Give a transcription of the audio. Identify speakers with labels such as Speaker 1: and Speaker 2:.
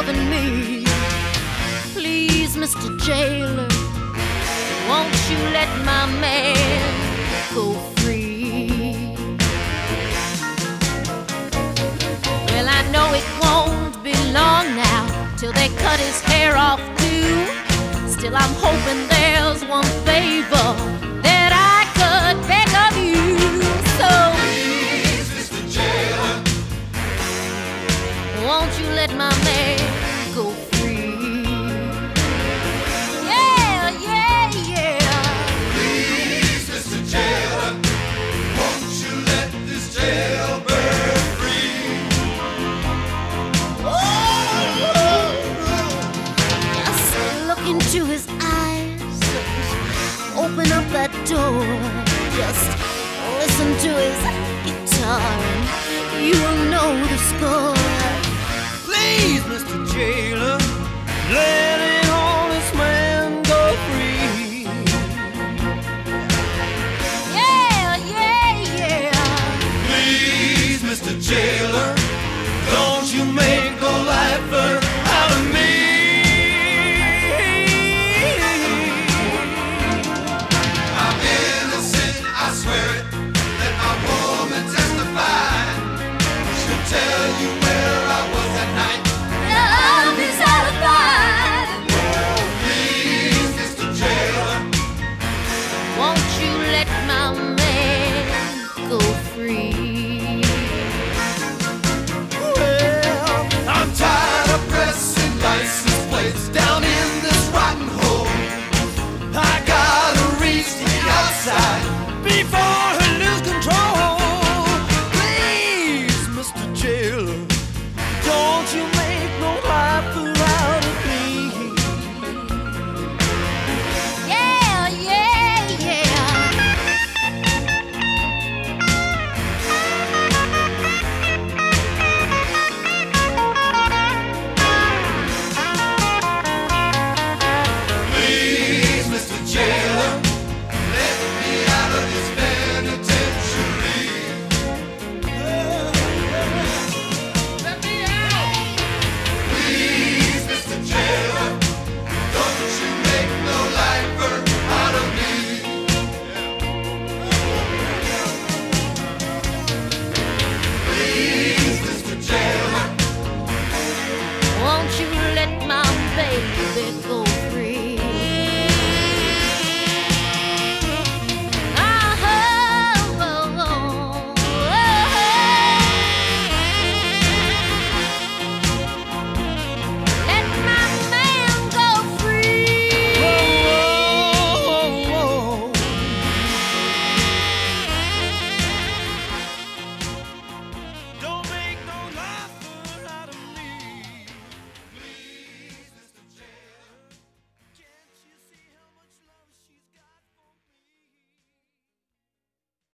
Speaker 1: loving me. Please, Mr. Jailer, won't you let my man go free? Well, I know it won't be long now till they cut his hair off too. Still, I'm hoping there's one favor that I could beg of you. So
Speaker 2: please, Mr. Jailer,
Speaker 1: won't you let my man go free? Yeah, yeah, yeah.
Speaker 2: please, Mr. Jailer, won't you let this jailbird free?
Speaker 1: Just look into his eyes, open up that door, just listen to his guitar, and you will know the score.
Speaker 3: Please, Mr. Jailer, let an honest man go free.
Speaker 1: Yeah, yeah, yeah.
Speaker 2: Please, Mr. Jailer, don't you make a lifer out of me. I'm innocent, I swear it. Let my woman testify. She'll tell you where I was that night.
Speaker 1: Love is out of mind.
Speaker 2: Please, Mr. Jailer,
Speaker 1: Won't you let my man go free?
Speaker 3: Well,
Speaker 2: I'm tired of pressing license plates down in this rotten hole. I gotta reach the outside before